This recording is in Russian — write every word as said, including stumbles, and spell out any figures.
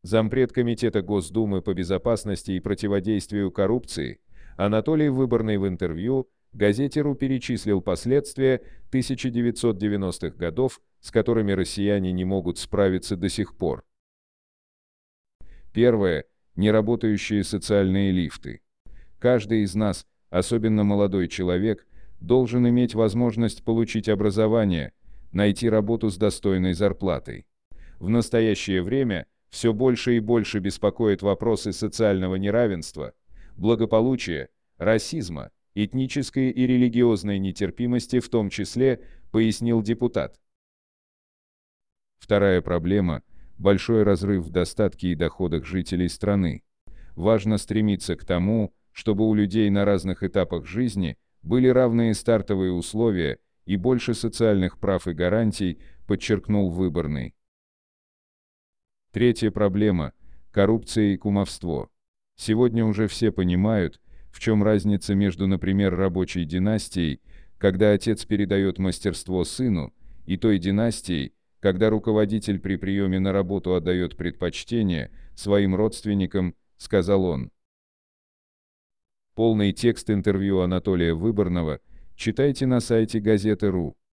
Зампред Комитета Госдумы по безопасности и противодействию коррупции Анатолий Выборный в интервью газете РУ перечислил последствия тысяча девятьсот девяностых годов, с которыми россияне не могут справиться до сих пор. Первое. Неработающие социальные лифты. Каждый из нас, особенно молодой человек, должен иметь возможность получить образование, найти работу с достойной зарплатой. В настоящее время все больше и больше беспокоят вопросы социального неравенства, благополучия, расизма, этнической и религиозной нетерпимости в том числе, пояснил депутат. Вторая проблема – большой разрыв в достатке и доходах жителей страны. Важно стремиться к тому, чтобы у людей на разных этапах жизни были равные стартовые условия и больше социальных прав и гарантий, подчеркнул Выборный. Третья проблема – коррупция и кумовство. Сегодня уже все понимают, в чем разница между, например, рабочей династией, когда отец передает мастерство сыну, и той династией, когда руководитель при приеме на работу отдает предпочтение своим родственникам, сказал он. Полный текст интервью Анатолия Выборного читайте на сайте газеты РУ.